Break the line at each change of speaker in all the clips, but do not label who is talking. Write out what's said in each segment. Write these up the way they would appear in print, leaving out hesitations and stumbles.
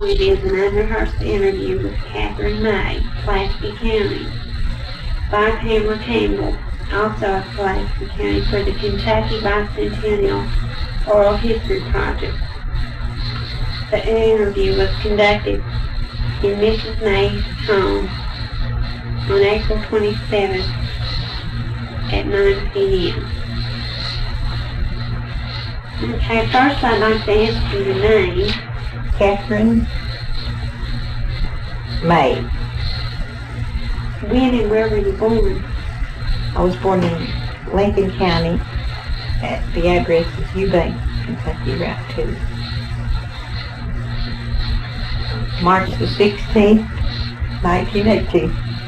It is an unrehearsed interview with Catherine May, Pulaski County, by Pamela Campbell, also of Pulaski County, for the Kentucky Bicentennial Oral History Project. The interview was conducted in Mrs. May's home on April 27th at 9 p.m. Okay, first I'd like to ask you the name.
Catherine May.
When and where were you born?
I was born in Lincoln County at the address is Eubank, Kentucky, Route 2. March the 16th, 1918.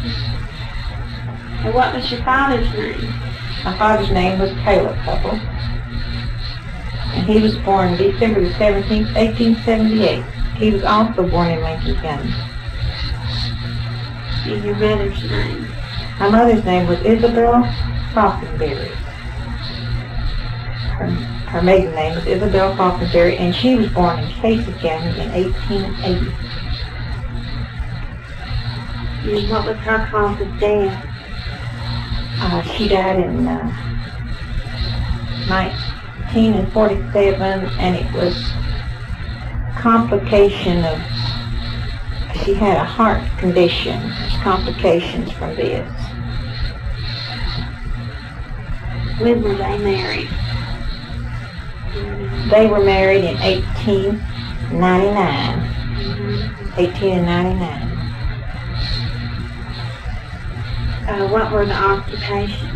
And what was your father's name?
My father's name was Caleb Hubbell, and he was born December the 17th, 1878. He was also born in Lincoln County.
And your mother's name?
My mother's name was Isabel Falconberry. Her maiden name was Isabel Falconberry, and she was born in Casey County in 1880.
And what was her cause of death?
She died in 1947, and it was complication of, she had a heart condition. There's complications from this.
When were they married?
They were married in 1899. 1899.
What were the occupations?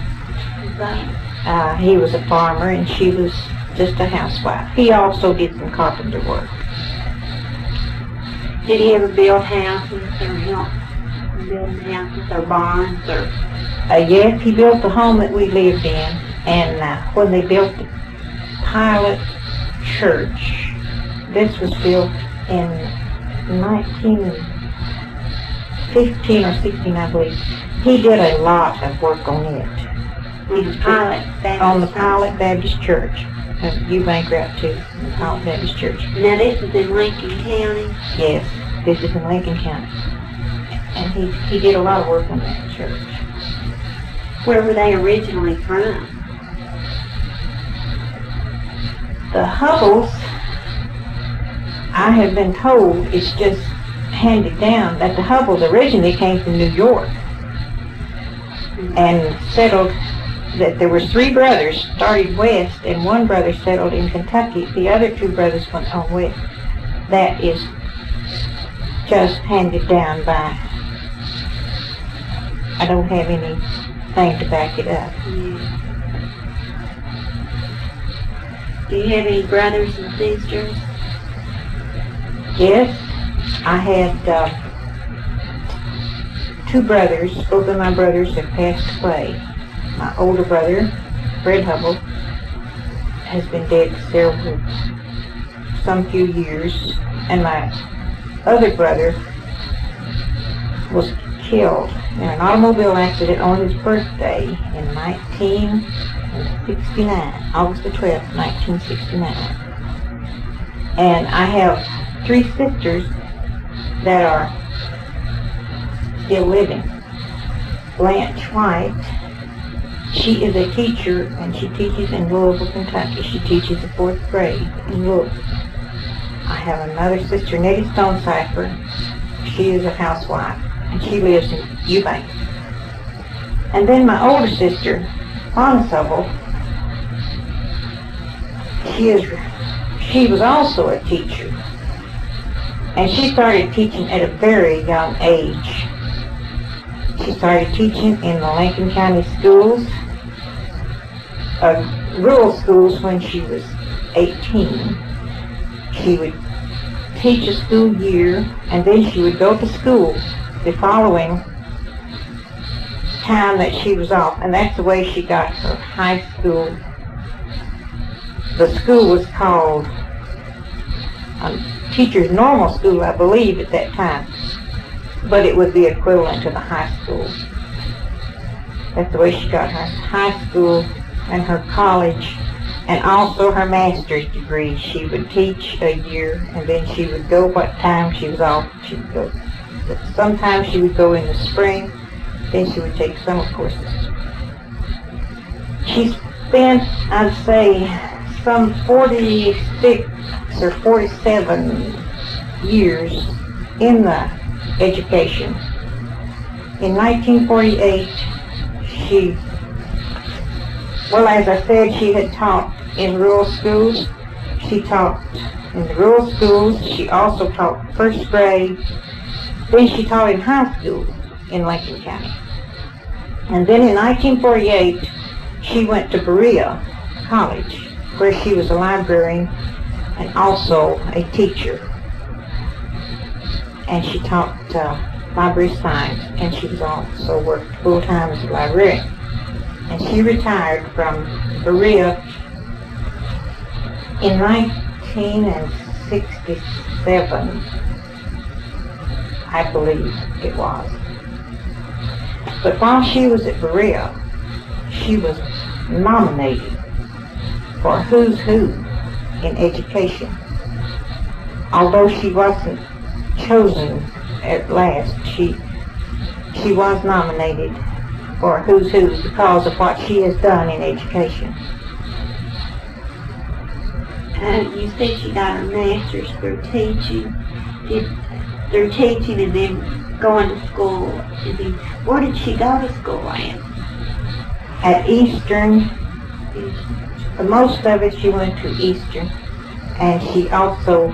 He was a farmer and she was just a housewife. He also did some carpenter work.
Did he ever build houses or help build houses or barns or?
Yes, he built the home that we lived in, and when they built the Pilot Church, this was built in 1915 or 16, I believe. He did a lot of work on it.
On the
Pilot Baptist Church of Eubank Route 2, the Pilot Baptist Church.
Now this is in Lincoln County?
Yes, this is in Lincoln County. And he did a lot of work on that church.
Where were they originally from?
The Hubbles, I have been told, it's just handed down that the Hubbles originally came from New York and settled, that there were 3 brothers started west and 1 brother settled in Kentucky. The other 2 brothers went on west. That is just handed down by, I don't have anything to back it up.
Yeah. Do you have any brothers and sisters?
Yes, I had 2 brothers. Both of my brothers have passed away. My older brother, Fred Hubble, has been dead some few years, and my other brother was killed in an automobile accident on his birthday in 1969, August the 12th, 1969. And I have 3 sisters that are still living. Blanche White, she is a teacher and she teaches in Louisville, Kentucky. She teaches the 4th grade in Louisville. I have another sister, Nettie Stonecipher. She is a housewife and she lives in Eubank. And then my older sister, Fauna Sobel, she was also a teacher. And she started teaching at a very young age. She started teaching in the Lincoln County schools, rural schools, when she was 18. She would teach a school year, and then she would go to school the following time that she was off, and that's the way she got her high school. The school was called Teacher's Normal School, I believe, at that time, but it was the equivalent to the high school. That's the way she got her high school and her college and also her master's degree. She would teach a year, and then she would go what time she was off. She would go. Sometimes she would go in the spring, then she would take summer courses. She spent, I'd say, some 46 or 47 years in the education. In 1948, as I said, she had taught in rural schools. She taught in the rural schools. She also taught first grade. Then she taught in high school in Lincoln County. And then in 1948, she went to Berea College, where she was a librarian and also a teacher. And she taught library science, and she was also worked full-time as a librarian. And she retired from Berea in 1967, I believe it was. But while she was at Berea, she was nominated for Who's Who in education. Although she wasn't chosen at last, she was nominated for Who's Who because of what she has done in education.
You said she got her master's through teaching. Through teaching and then going to school. And then, where did she go to school at?
At Eastern. Most of it she went to Eastern. And she also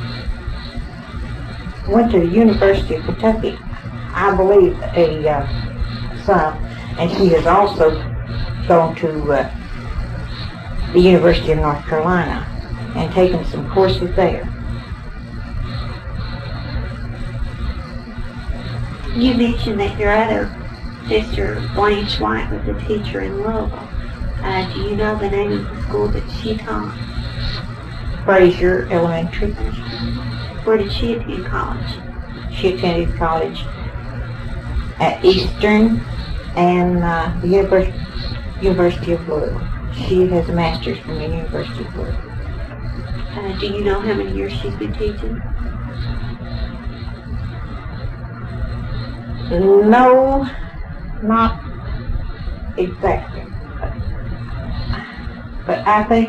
went to the University of Kentucky, I believe, some. And she has also gone to the University of North Carolina and taken some courses there.
You mentioned that your other sister, Blanche White, was a teacher in Louisville. Do you know the name of the school that she taught?
Fraser Elementary.
Where did she attend college?
She attended college at Eastern and the University of Louisville. She has a master's from the University of Louisville.
Do you know how many years she's been teaching?
No, not exactly. But I think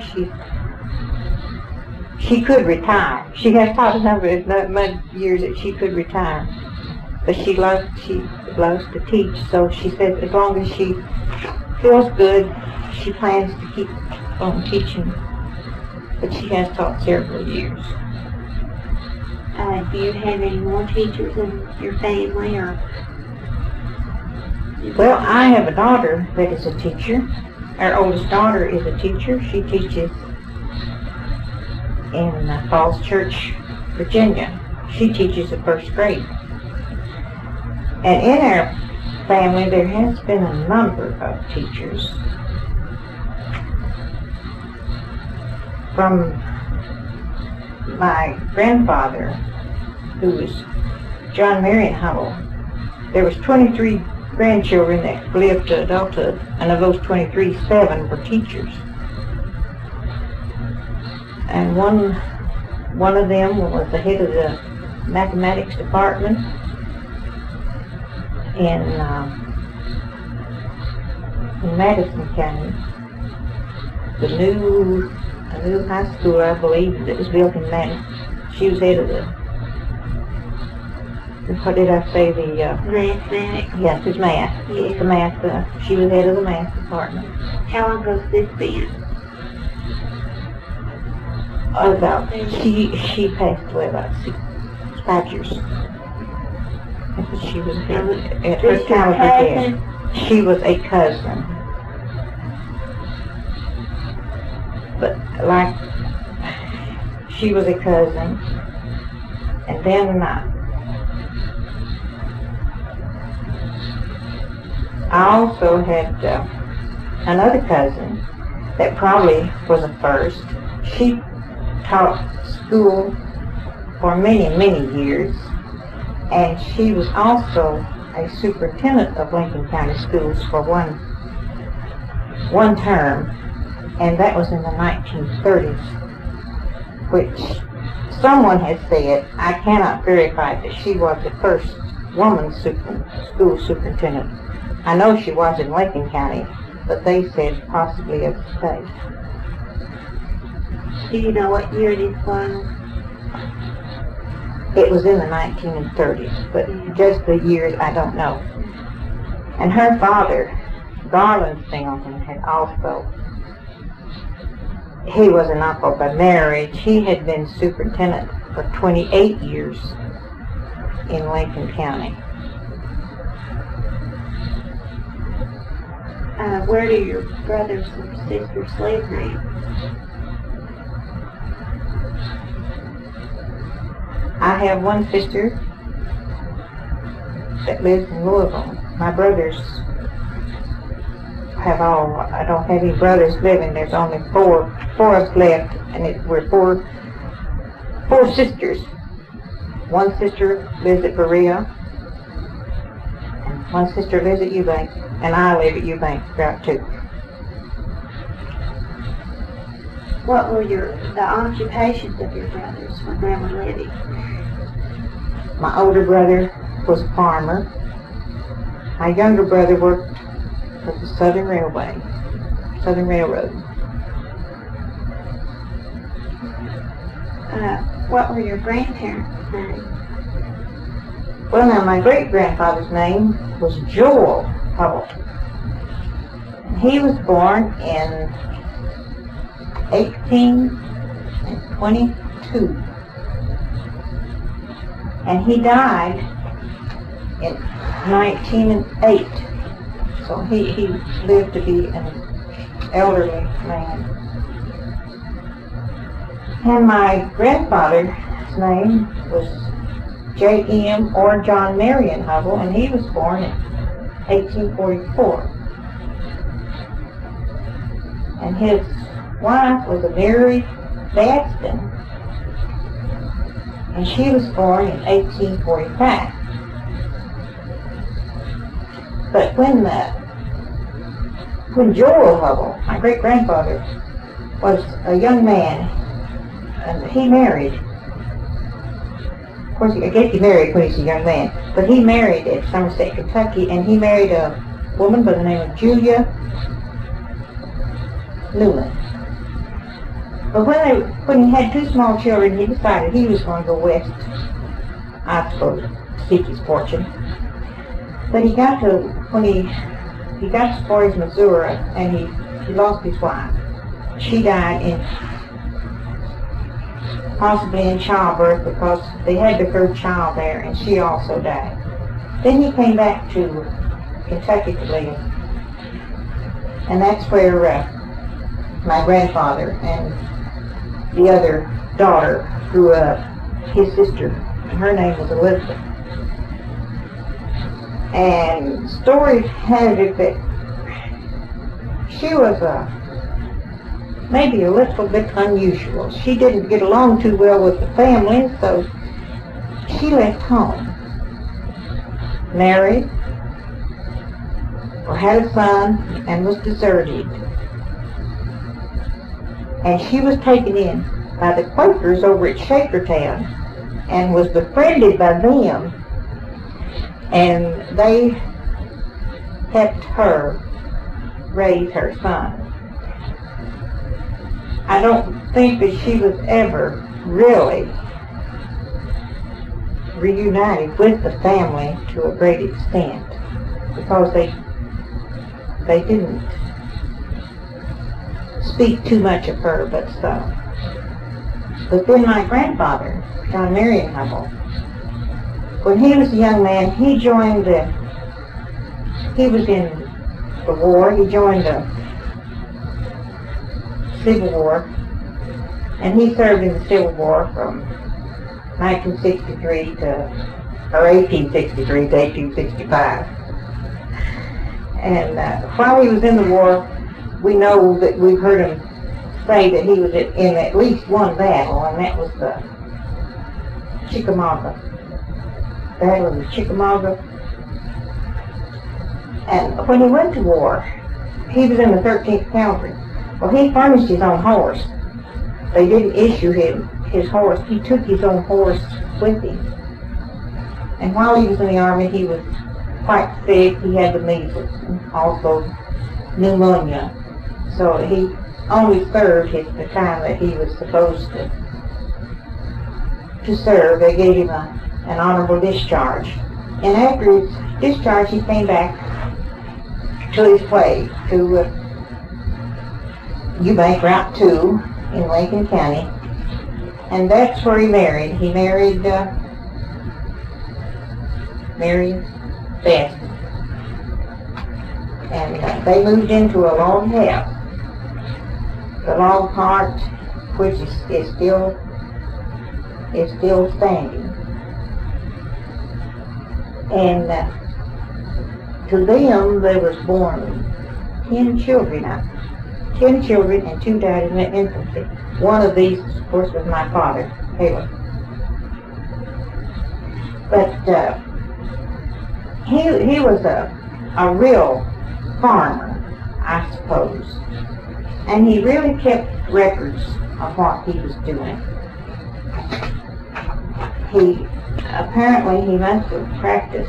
she could retire. She has taught a number of years that she could retire. But she loves to teach, so she says as long as she feels good, she plans to keep on teaching. But she has taught several years.
Do you have any more teachers in your family, or?
Well, I have a daughter that is a teacher. Our oldest daughter is a teacher. She teaches in Falls Church, Virginia. She teaches the first grade. And in our family, there has been a number of teachers. From my grandfather, who was John Marion Howell, there was 23 grandchildren that lived to adulthood, and of those 23, 7 were teachers. And one of them was the head of the mathematics department in Madison County. A new high school, I believe, that was built in Madison. She was head of the, what did I say, the
mathematics?
Yes, it's math.
Yeah.
The math. She was head of the math department.
How long has this been?
She passed away about 5 years. She was at her time of her death. She was a cousin. But she was a cousin, and then I also had another cousin that probably was a first. She taught school for many, many years, and she was also a superintendent of Lincoln County Schools for one term. and that was in the 1930s, which someone has said, I cannot verify, that she was the first woman school superintendent. I know she was in Lincoln County, but they said possibly of the state.
Do you know what year this was?
It was in the 1930s, but just the years I don't know. And her father, Garland Singleton, had also, he was an uncle by marriage. He had been superintendent for 28 years in Lincoln County.
Where do your brothers and sisters live now?
I have one sister that lives in Louisville. My brothers have all, I don't have any brothers living. There's only four of us left, and we're four sisters. One sister lives at Berea, and one sister lives at Eubank, and I live at Eubank about too.
What were the occupations of your brothers when they were living?
My older brother was a farmer. My younger brother worked for the Southern Railroad.
What were your grandparents' names?
Well, now, my great-grandfather's name was Joel Hubble. He was born in 1822. And he died in 1908. So he lived to be an elderly man. And my grandfather's name was J.M. or John Marion Hubble, and he was born in 1844. And his wife was a Mary Gadsden, and she was born in 1845. But when Joel Hubble, my great-grandfather, was a young man, and he married, of course, I guess he married when he's a young man, but he married at Somerset, Kentucky, and he married a woman by the name of Julia Newland. But when he had two small children, he decided he was going to go west, I suppose, to seek his fortune. But he got to Spartanburg, Missouri, and he lost his wife. She died possibly in childbirth, because they had the third child there, and she also died. Then he came back to Kentucky to live, and that's where my grandfather and the other daughter grew up, his sister, and her name was Elizabeth. And story has it that she was maybe a little bit unusual. She didn't get along too well with the family, so she left home, married, or had a son, and was deserted. And she was taken in by the Quakers over at Shakertown and was befriended by them, and they helped her raise her son. I don't think that she was ever really reunited with the family to a great extent, because they didn't speak too much of her, but so. But then my grandfather, John Marion Hubble, when he was a young man, he was in the war. He joined the Civil War, and he served in the Civil War from 1863 to 1865. And while he was in the war, we know that we've heard him say that he was in at least one battle, and that was the Chickamauga. Battle of the Chickamauga. And when he went to war, he was in the 13th Cavalry. Well, he furnished his own horse. They didn't issue him his horse. He took his own horse with him. And while he was in the Army, he was quite sick. He had the measles and also pneumonia. So he only served the time that he was supposed to serve. They gave him an honorable discharge. And after his discharge, he came back to his place, to Eubank Route 2 in Lincoln County. And that's where he married. He married Mary Beth. And they moved into a log house. The log cart, which is still standing. And to them, there was born 10 children, and 2 died in their infancy. One of these, of course, was my father, Caleb. But he was a real farmer, I suppose. And he really kept records of what he was doing. Apparently he must have practiced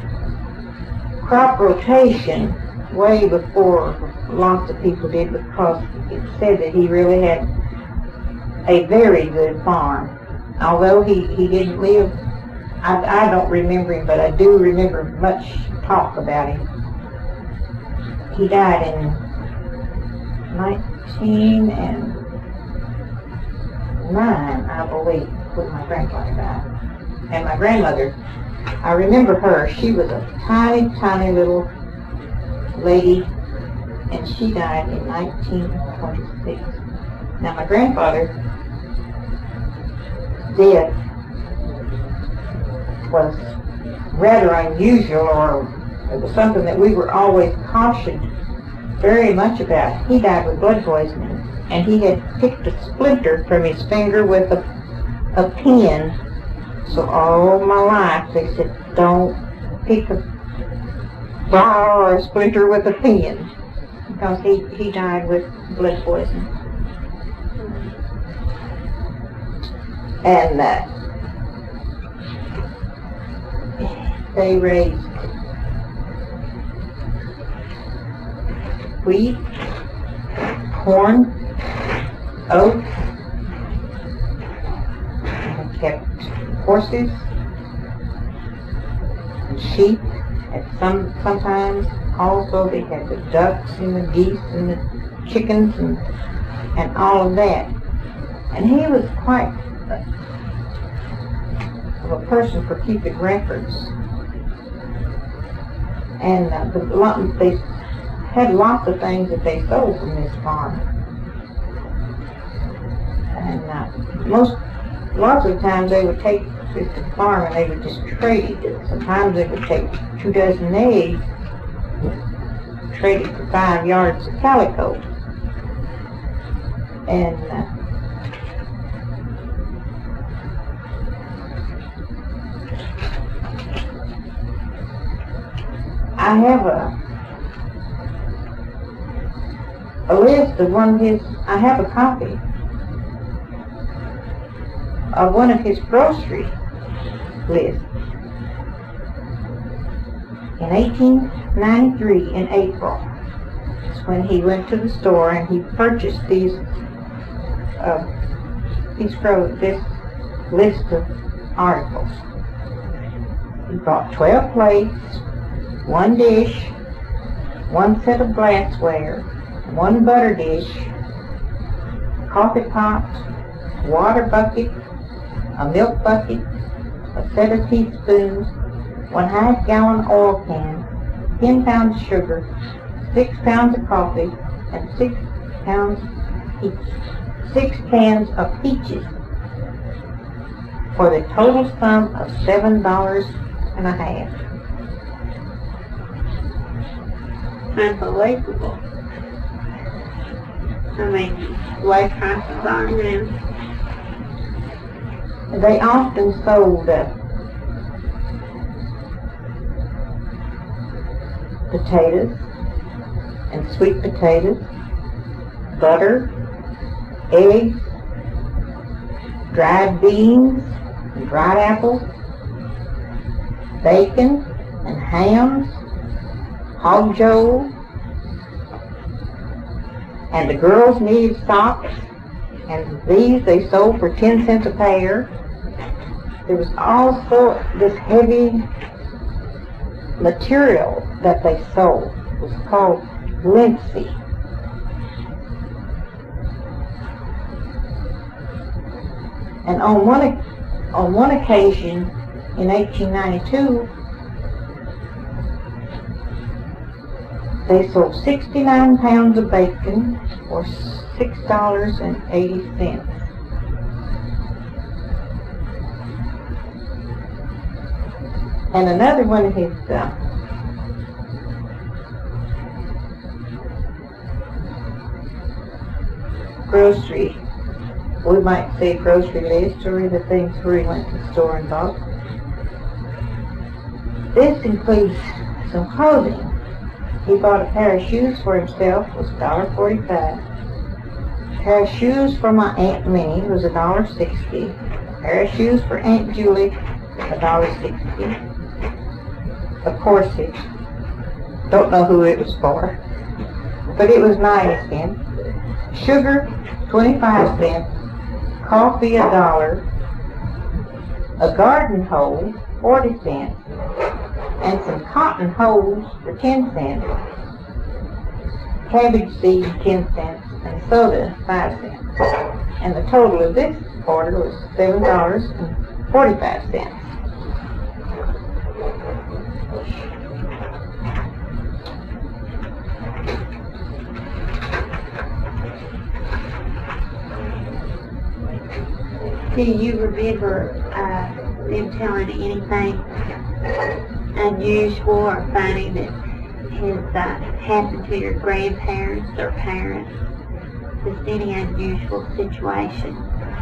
crop rotation way before lots of people did, because it said that he really had a very good farm. Although he didn't live, I don't remember him, but I do remember much talk about him. He died in 1909, I believe, when my grandfather died. And my grandmother, I remember her. She was a tiny, tiny little lady, and she died in 1926. Now, my grandfather's death was rather unusual, or it was something that we were always cautioned very much about. He died with blood poisoning, and he had picked a splinter from his finger with a pin. So all my life they said, don't pick a bar or a splinter with a pin, because he died with blood poisoning. And they raised wheat, corn, oats, and kept horses and sheep, and sometimes also they had the ducks and the geese and the chickens and all of that. And he was quite of a person for keeping records. And they had lots of things that they sold from this farm. And lots of times they would take this to the farm and they would just trade it. Sometimes they would take 2 dozen eggs, trade it for 5 yards of calico. And I have a list of one of his, I have a copy of one of his grocery lists. In 1893, in April, is when he went to the store and he purchased this list of articles. He bought 12 plates, 1 dish, 1 set of glassware, 1 butter dish, coffee pot, water bucket, a milk bucket, a set of teaspoons, 1/2 gallon oil can, 10 pounds of sugar, 6 pounds of coffee, and 6 cans of peaches, for the total sum of $7.50.
Unbelievable. I mean, the way prices are now.
They often sold potatoes and sweet potatoes, butter, eggs, dried beans and dried apples, bacon and hams, hog joe, and the girls needed socks, and these they sold for 10 cents a pair. There was also this heavy material that they sold. It was called linseed. And on one occasion in 1892, they sold 69 pounds of bacon for $6.80. And another one of his grocery, we might say grocery list, or the things where he went to the store and bought. This includes some clothing. He bought a pair of shoes for himself, was $1.45. A pair of shoes for my Aunt Minnie was $1.60. A pair of shoes for Aunt Julie, $1.60. A corset. Don't know who it was for, but it was 90 cents. Sugar, 25 cents. Coffee, $1. A garden hose, 40 cents. And some cotton hose for 10 cents. Cabbage seed, 10 cents. And soda, 5 cents. And the total of this order was $7.45.
Do you remember them telling anything unusual or funny that has happened to your grandparents or parents? Just any unusual situation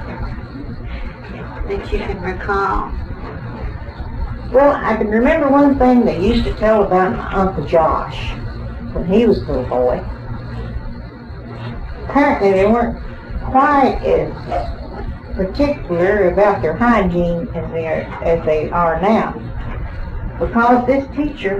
that you can recall?
Well, I can remember one thing they used to tell about my Uncle Josh when he was a little boy. Apparently they weren't quite as particular about their hygiene as they are now, because this teacher,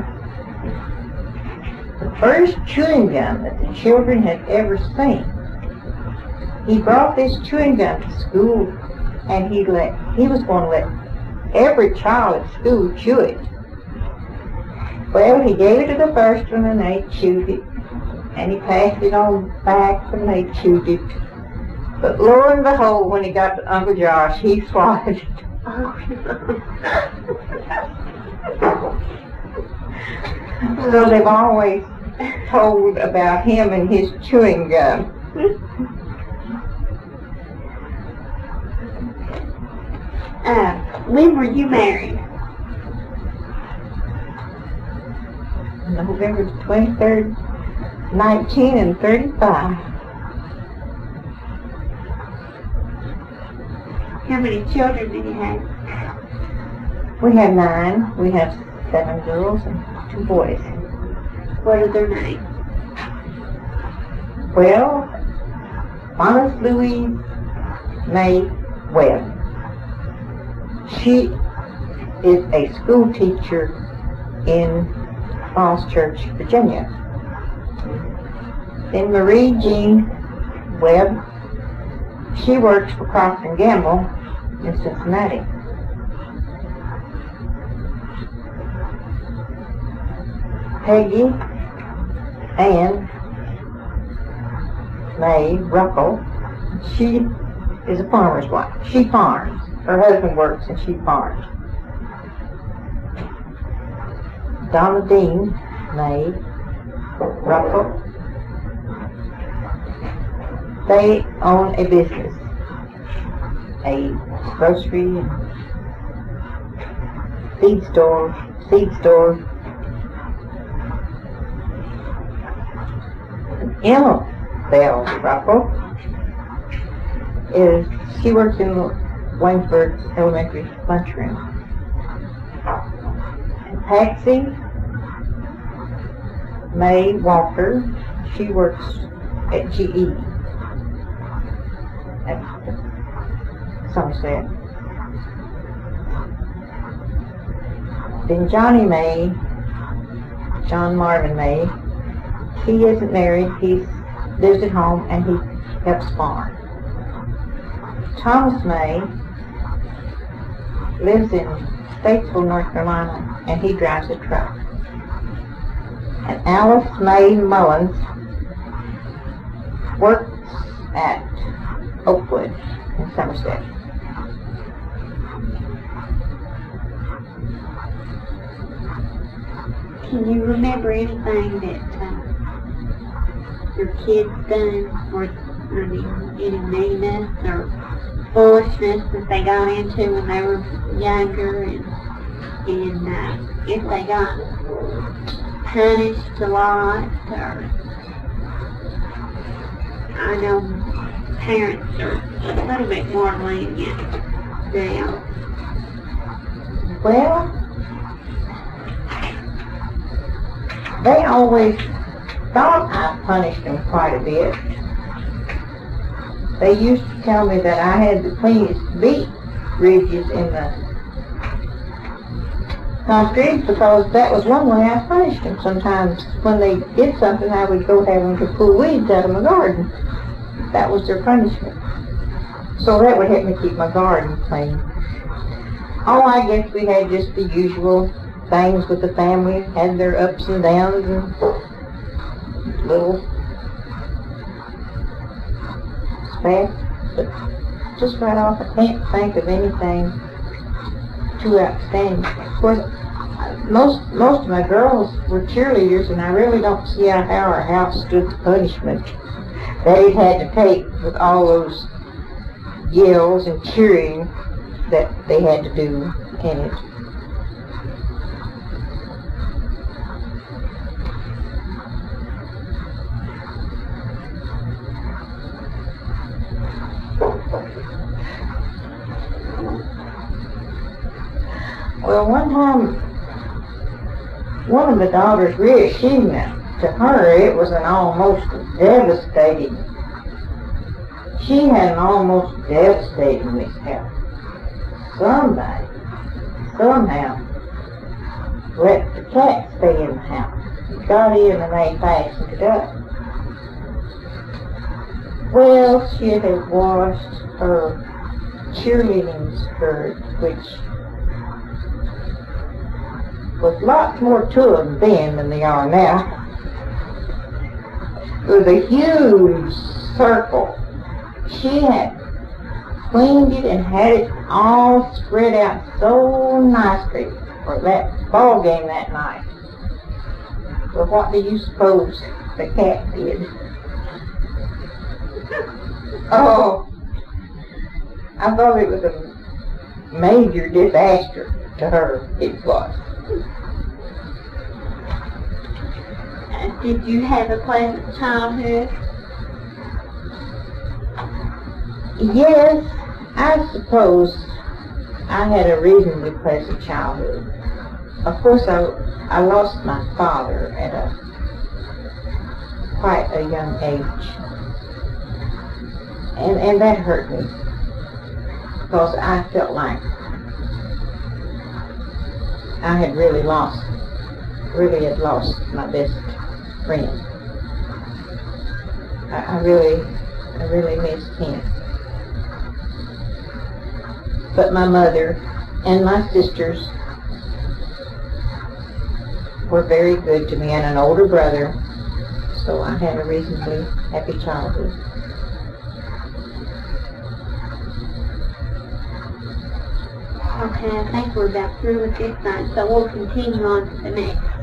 the first chewing gum that the children had ever seen, he brought this chewing gum to school, and he was going to let every child at school chew it. Well, he gave it to the first one and they chewed it, and he passed it on back and they chewed it. But lo and behold, when he got to Uncle Josh, he swallowed it. So they've always told about him and his chewing gum.
When were you married?
November 23rd, 1935.
How many children did you have?
We have 9. We have 7 girls and 2 boys.
What are their names?
Well, Honest Louise May Webb. She is a school teacher in Falls Church, Virginia. Then Marie Jean Webb. She works for Procter & Gamble in Cincinnati. Peggy Ann May Ruckle. She is a farmer's wife. She farms. Her husband works and she farms. Donna Dean May Ruckle. They own a business, a grocery and seed store. Emma Bell Ruckle she works in Waynesburg Elementary lunchroom. And Patsy May Walker, she works at GE. Somerset. Then Johnny May, John Marvin May, he isn't married, he lives at home and he helps farm. Thomas May lives in Statesville, North Carolina, and he drives a truck. And Alice May Mullins works at Oakwood in Somerset.
Can you remember anything that your kids done, or any meanness or foolishness that they got into when they were younger, and if they got punished a lot, or I know parents are a little bit more lenient now.
Well, they always thought I punished them quite a bit. They used to tell me that I had the cleanest beet ridges in the country because that was one way I punished them. Sometimes when they did something, I would go have them to pull weeds out of my garden. That was their punishment. So that would help me keep my garden clean. Oh, I guess we had just the usual things with the family, had their ups and downs and little spats, but just right off I can't think of anything too outstanding. Of course, most of my girls were cheerleaders, and I really don't see how our house stood the punishment that it had to take with all those yells and cheering that they had to do in it. Well, one time, one of the daughters' reachievement, to her, it was an almost devastating. She had an almost devastating mishap. Somebody, somehow, let the cat stay in the house. It got in and they fastened it up. Well, she had washed her cheerleading skirt, which was lots more to them then than they are now. It was a huge circle. She had cleaned it and had it all spread out so nicely for that ball game that night. But what do you suppose the cat did? Oh, I thought it was a major disaster to her. It was.
Did you have a pleasant childhood?
Yes, I suppose I had a reasonably pleasant childhood. Of course, I lost my father at quite a young age. And that hurt me, because I felt like I had really had lost my best friend. I really missed him. But my mother and my sisters were very good to me, and an older brother, so I had a reasonably happy childhood.
Okay, I think we're about through with this night, so we'll continue on to the next.